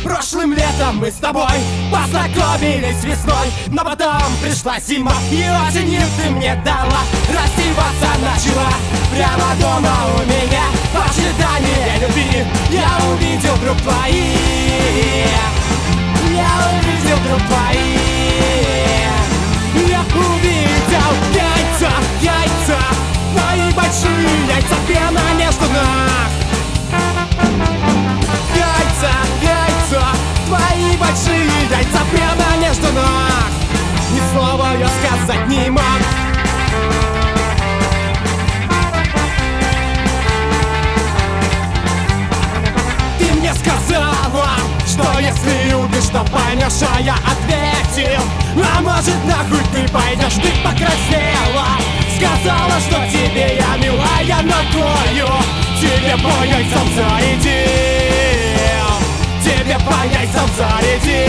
Прошлым летом мы с тобой познакомились весной, но потом пришла зима, и осенью ты мне дала. Раздеваться начала прямо дома у меня. В ожидании любви я увидел друг твои. Я увидел друг твои. Я увидел яйца, яйца, твои большие яйца прямо между ног. Яйца, яйца, твои большие яйца прямо между ног. Ни слова я сказать не мог. Ты мне сказала, что если любишь, то поймешь, а я ответил: а может нахуй ты пойдешь, ты покраснела. Сказала, что тебе я милая, но кою тебе по яйцам зарядил. Тебе по яйцам зарядил.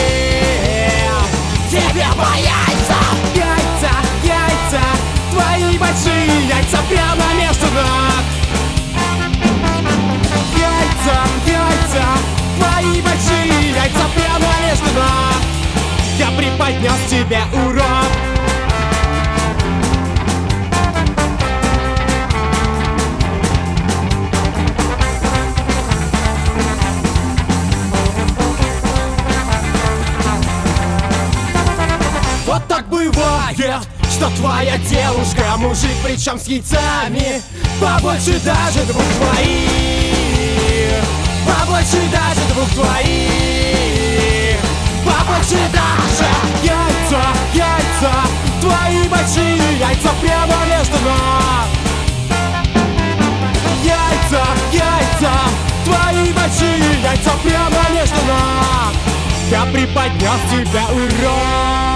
Тебе по яйцам. Яйца, яйца, твои большие яйца прямо между ног. Яйца, яйца, твои большие яйца прямо между ног. Я преподнес тебе урок. Вот так бывает, что твоя девушка мужик, причем с яйцами побольше даже двух твоих. Побольше даже двух твоих. Побольше даже. Яйца, яйца, твои большие яйца прямо между ног. Яйца, яйца, твои большие яйца прямо между ног. Я преподнес тебе урок.